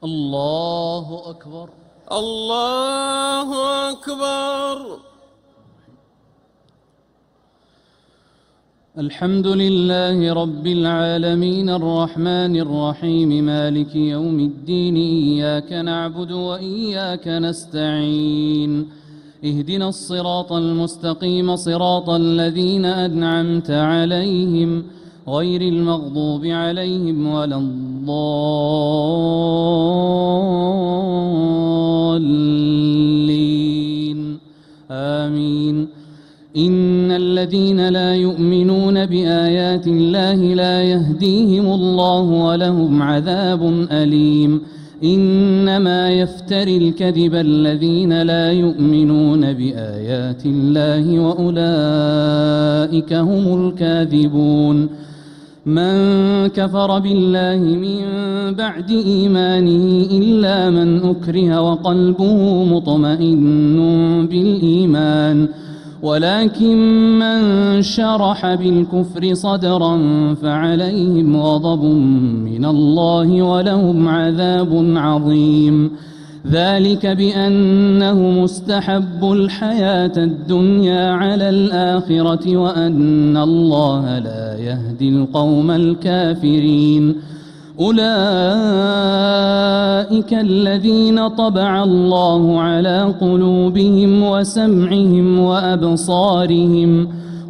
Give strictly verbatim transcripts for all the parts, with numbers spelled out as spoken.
الله أكبر. الله أكبر. الحمد لله رب العالمين الرحمن الرحيم مالك يوم الدين إياك نعبد وإياك نستعين اهدنا الصراط المستقيم صراط الذين أنعمت عليهم غير المغضوب عليهم ولا الضالين آمين. إن الذين لا يؤمنون بآيات الله لا يهديهم الله ولهم عذاب أليم. إنما يفتري الكذب الذين لا يؤمنون بآيات الله وأولئك هم الكاذبون. من كفر بالله من بعد إيمانه إلا من أكره وقلبه مطمئن بالإيمان ولكن من شرح بالكفر صدرا فعليهم غضب من الله ولهم عذاب عظيم. ذلك بأنهم استحبوا الحياة الدنيا على الآخرة وأن الله لا يهدي القوم الكافرين. أولئك الذين طبع الله على قلوبهم وسمعهم وأبصارهم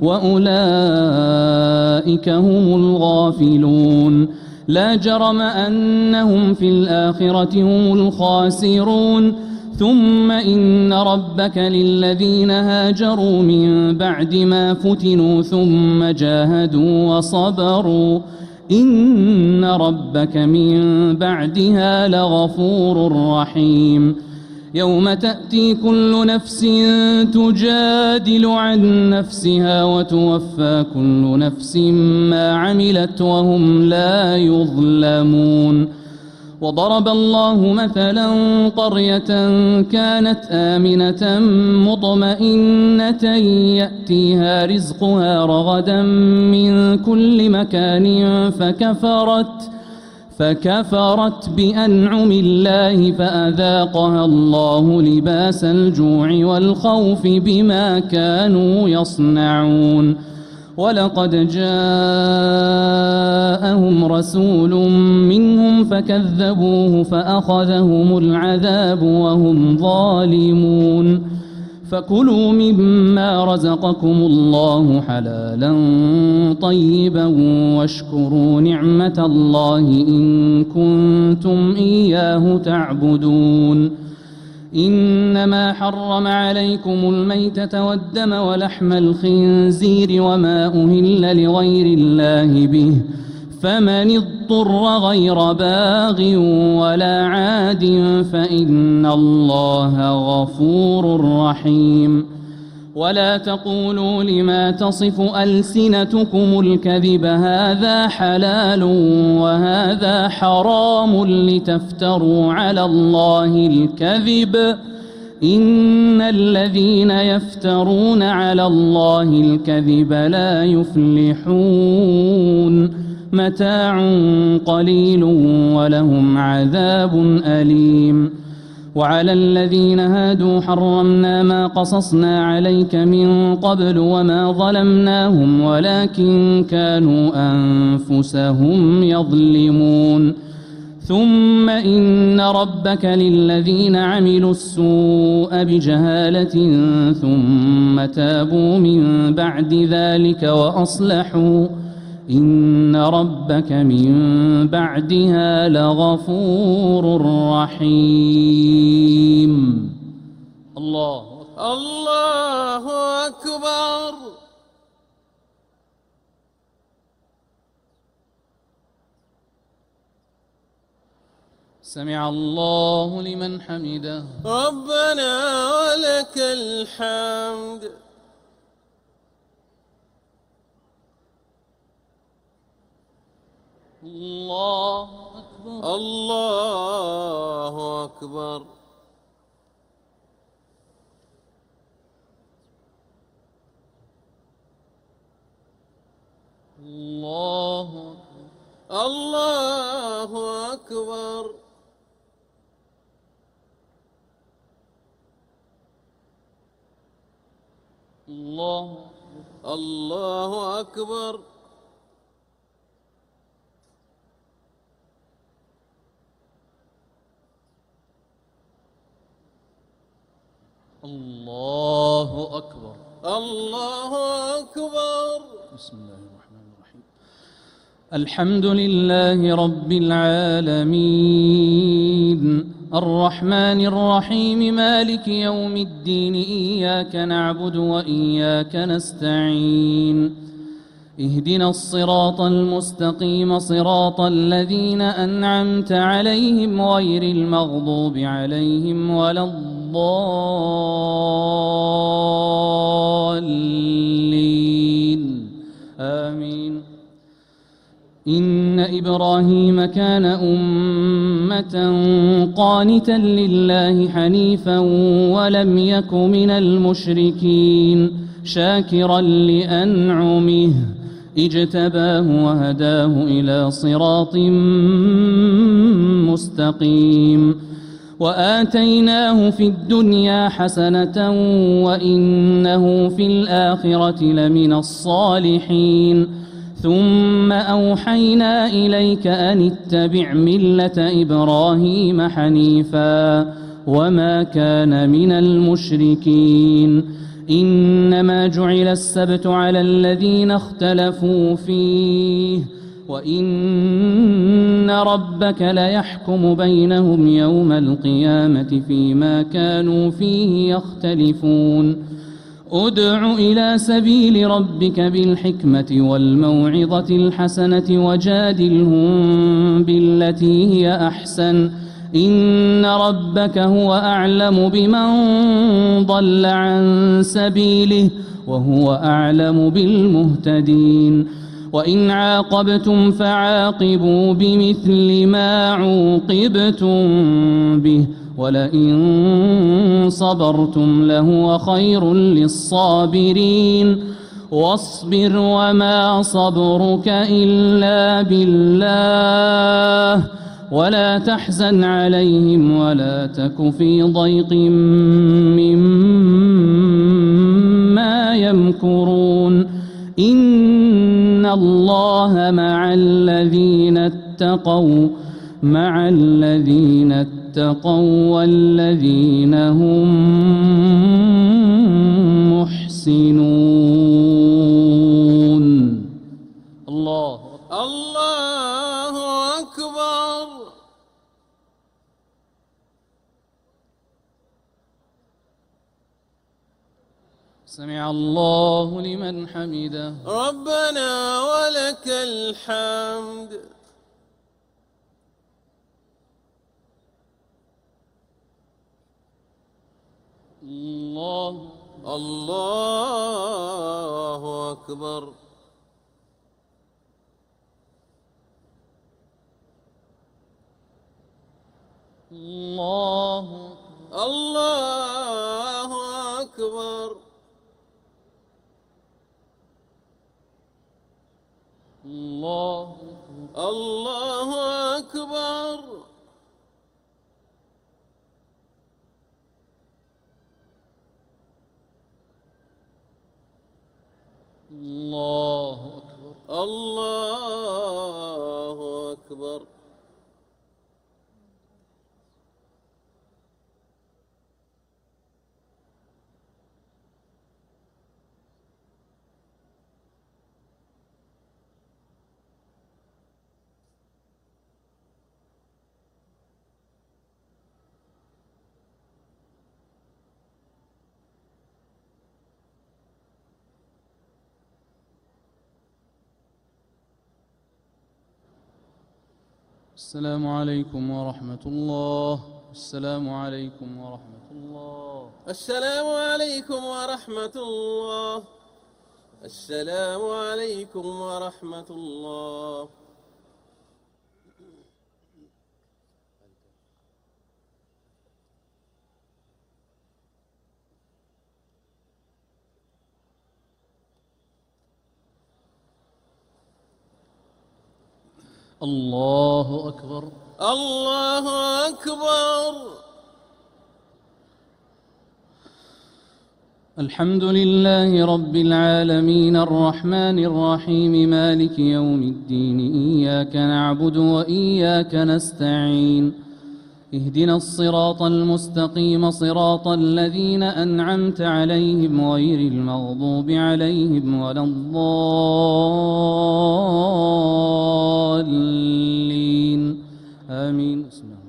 وأولئك هم الغافلون. لا جرم أنهم في الآخرة هم الخاسرون. ثم إن ربك للذين هاجروا من بعد ما فتنوا ثم جاهدوا وصبروا إن ربك من بعدها لغفور رحيم. يوم تأتي كل نفس تجادل عن نفسها وتوفى كل نفس ما عملت وهم لا يظلمون. وضرب الله مثلا قرية كانت آمنة مطمئنة يأتيها رزقها رغدا من كل مكان فكفرت فكفرت بأنعم الله فأذاقها الله لباس الجوع والخوف بما كانوا يصنعون. ولقد جاءهم رسول منهم فكذبوه فأخذهم العذاب وهم ظالمون. فكلوا مما رزقكم الله حلالا طيبا واشكروا نعمة الله إن كنتم إياه تعبدون. إنما حرم عليكم الميتة والدم ولحم الخنزير وما أهل لغير الله به فمن اضطر غير باغ ولا عاد فإن الله غفور رحيم. ولا تقولوا لما تصف ألسنتكم الكذب هذا حلال وهذا حرام لتفتروا على الله الكذب إن الذين يفترون على الله الكذب لا يفلحون. متاع قليل ولهم عذاب أليم. وعلى الذين هادوا حرمنا ما قصصنا عليك من قبل وما ظلمناهم ولكن كانوا أنفسهم يظلمون. ثم إن ربك للذين عملوا السوء بجهالة ثم تابوا من بعد ذلك وأصلحوا إن ربك من بعدها لغفور رحيم. الله الله أكبر. سمع الله لمن حمده. ربنا ولك الحمد. الله أكبر. الله أكبر. الله الله أكبر. الله الله أكبر. الله أكبر. الله أكبر. بسم الله الرحمن الرحيم. الحمد لله رب العالمين الرحمن الرحيم مالك يوم الدين إياك نعبد وإياك نستعين اهدنا الصراط المستقيم صراط الذين أنعمت عليهم غير المغضوب عليهم ولا الضالين آمين. إن إبراهيم كان أمة قانتا لله حنيفا ولم يك من المشركين شاكرا لأنعمه اجتباه وهداه إلى صراط مستقيم وآتيناه في الدنيا حسنة وإنه في الآخرة لمن الصالحين ثم أوحينا إليك أن اتبع ملة إبراهيم حنيفا وما كان من المشركين إنما جعل السبت على الذين اختلفوا فيه وإن ربك ليحكم بينهم يوم القيامة فيما كانوا فيه يختلفون ادع إلى سبيل ربك بالحكمة والموعظة الحسنة وجادلهم بالتي هي أحسن إن ربك هو أعلم بمن ضل عن سبيله وهو أعلم بالمهتدين وإن عاقبتم فعاقبوا بمثل ما عوقبتم به ولئن صبرتم لهو خير للصابرين واصبر وما صبرك إلا بالله ولا تحزن عليهم ولا تك في ضيق مما يمكرون إن الله مع الذين اتقوا مع الذين اتقوا والذين هم محسنون. الله الله أكبر. سمع الله لمن حمده. ربنا ولك الحمد. الله الله أكبر. الله الله أكبر. الله الله أكبر. الله أكبر. الله أكبر. السلام عليكم ورحمة الله. السلام عليكم ورحمة الله. السلام عليكم ورحمة الله. السلام عليكم ورحمة الله. الله أكبر. الله أكبر. الحمد لله رب العالمين الرحمن الرحيم مالك يوم الدين إياك نعبد وإياك نستعين اهدنا الصراط المستقيم صراط الذين أنعمت عليهم غير المغضوب عليهم ولا الضالين آمين.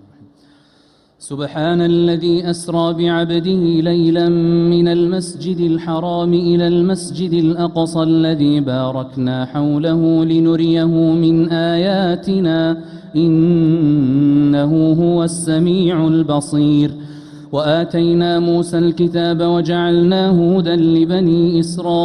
سبحان الذي أسرى بعبده ليلا من المسجد الحرام إلى المسجد الأقصى الذي باركنا حوله لنريه من آياتنا إنه هو السميع البصير. وآتينا موسى الكتاب وجعلناه هدى لبني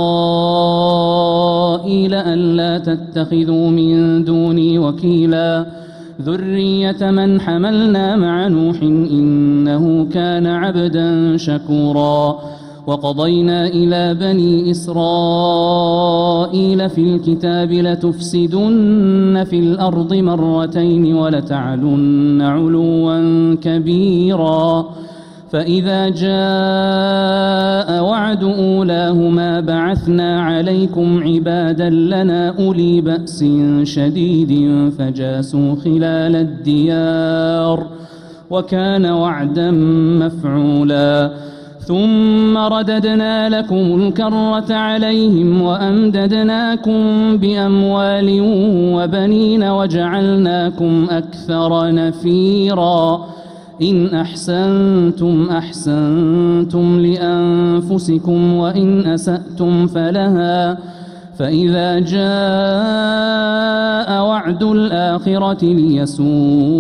إسرائيل ألا تتخذوا من دوني وكيلا ذرية من حملنا مع نوح إنه كان عبدا شكورا. وقضينا إلى بني إسرائيل في الكتاب لتفسدن في الأرض مرتين ولتعلن علوا كبيرا. فإذا جاء وعد أولاهما بعثنا عليكم عبادا لنا أولي بأس شديد فجاسوا خلال الديار وكان وعدا مفعولا. ثم رددنا لكم الكرة عليهم وأمددناكم بأموال وبنين وجعلناكم أكثر نفيرا. إن أحسنتم أحسنتم لأنفسكم وإن أسأتم فلها. فإذا جاء وعد الآخرة ليسوءوا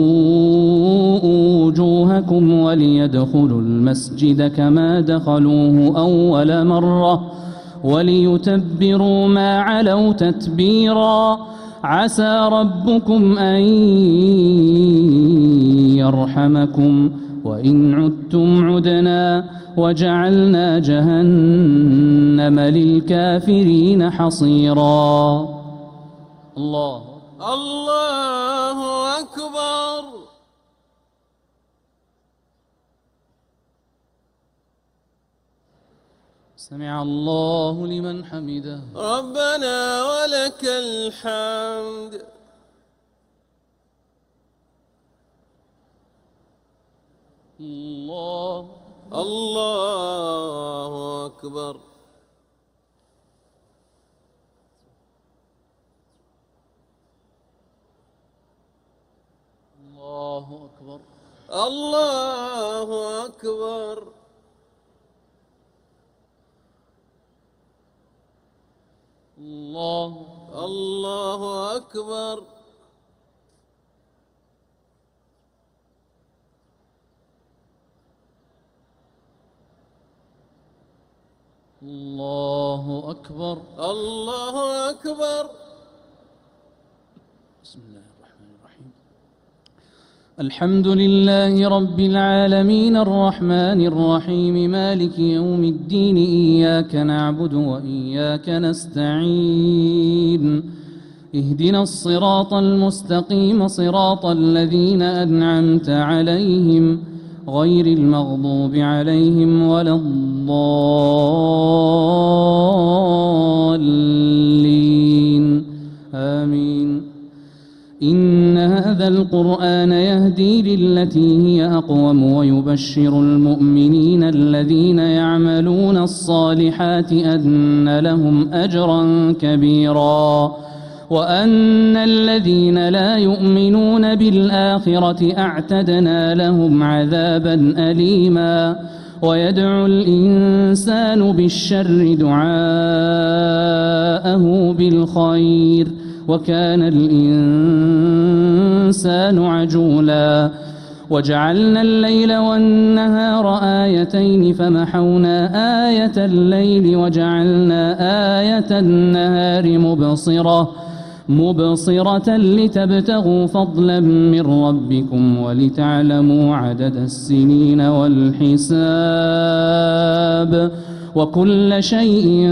وجوهكم وليدخلوا المسجد كما دخلوه أول مرة وليتبروا ما علوا تتبيرا. عسى ربكم أن يرحمكم وإن عدتم عدنا وجعلنا جهنم للكافرين حصيرا. الله الله أكبر. سمع الله لمن حمده. ربنا ولك الحمد. الله الله أكبر. الله أكبر. الله أكبر. الله الله أكبر. الله أكبر. الله أكبر. بسم الله الرحمن الرحيم. الحمد لله رب العالمين الرحمن الرحيم مالك يوم الدين إياك نعبد وإياك نستعين اهدنا الصراط المستقيم صراط الذين أنعمت عليهم غير المغضوب عليهم ولا الضالين آمين. إن هذا القرآن يهدي للتي هي أقوم ويبشر المؤمنين الذين يعملون الصالحات أن لهم أجرا كبيرا وأن الذين لا يؤمنون بالآخرة أعتدنا لهم عذابا أليما. ويدعو الإنسان بالشر دعاءه بالخير وكان الإنسان عجولا. وجعلنا الليل والنهار آيتين فمحونا آية الليل وجعلنا آية النهار مبصرة مبصرة لتبتغوا فضلا من ربكم ولتعلموا عدد السنين والحساب وكل شيء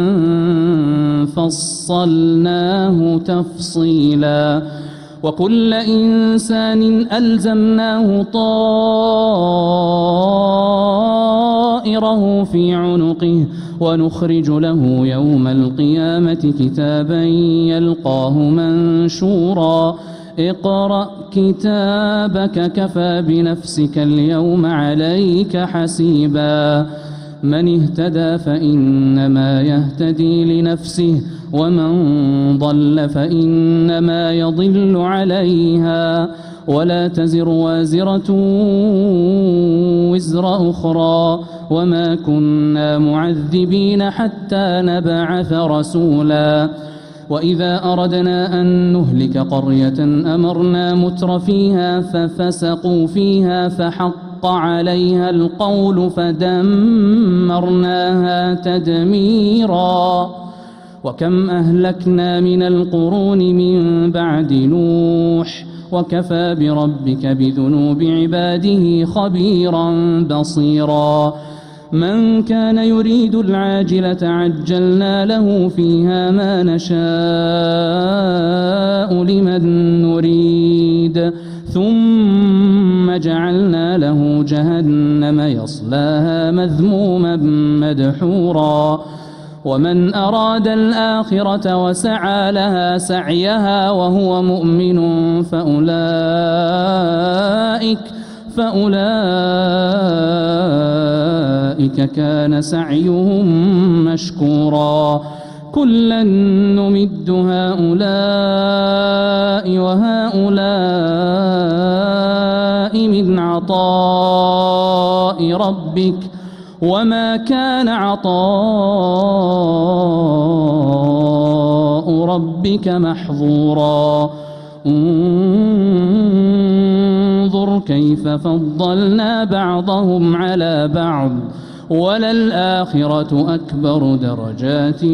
فصلناه تفصيلا. وكل إنسان ألزمناه طائره في عنقه ونخرج له يوم القيامة كتابا يلقاه منشورا اقرأ كتابك كفى بنفسك اليوم عليك حسيبا من اهتدى فإنما يهتدي لنفسه ومن ضل فإنما يضل عليها ولا تزر وازرة وزر أخرى وما كنا معذبين حتى نبعث رسولا وإذا أردنا أن نهلك قرية أمرنا متر فيها ففسقوا فيها فحق عليها القول فدمرناها تدميرا وكم أهلكنا من القرون من بعد نوح وكفى بربك بذنوب عباده خبيرا بصيرا من كان يريد العاجلة عجلنا له فيها ما نشاء لمن نريد ثم جعلنا له جهنم يصلاها مذموما مدحورا ومن أراد الآخرة وسعى لها سعيها وهو مؤمن فأولئك فأولئك كان سعيهم مشكورا كلا نمد هؤلاء وهؤلاء من عطاء ربك وما كان عطاء ربك محظورا انظر كيف فضلنا بعضهم على بعض وللآخرة أكبر درجات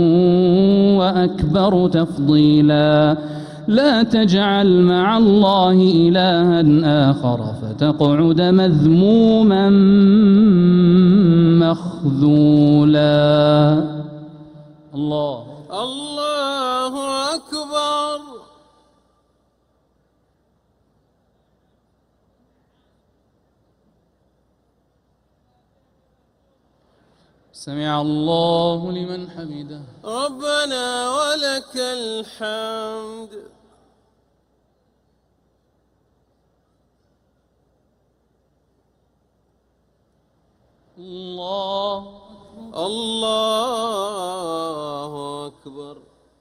وأكبر تفضيلا لا تجعل مع الله إلها آخر فتقعد مذموما مخذولا الله الله أكبر. سمع الله لمن حمده ربنا ولك الحمد. الله الله أكبر.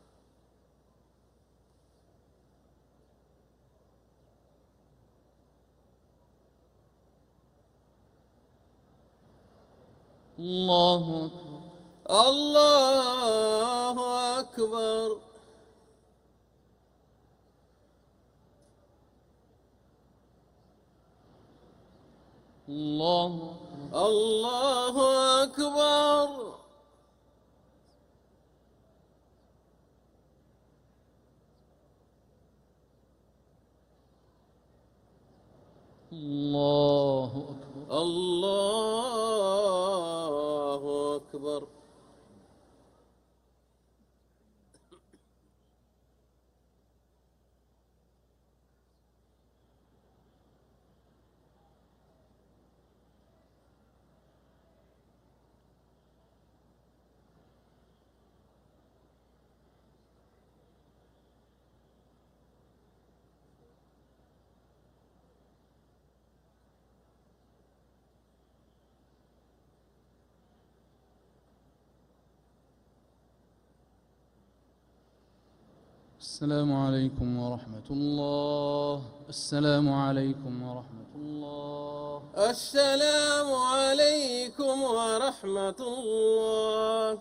الله أكبر. الله أكبر. الله الله أكبر. الله أكبر. الله أكبر. السلام عليكم ورحمة الله. السلام عليكم ورحمة الله. السلام عليكم ورحمة الله.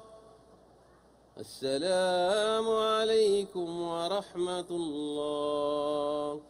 السلام عليكم ورحمة الله.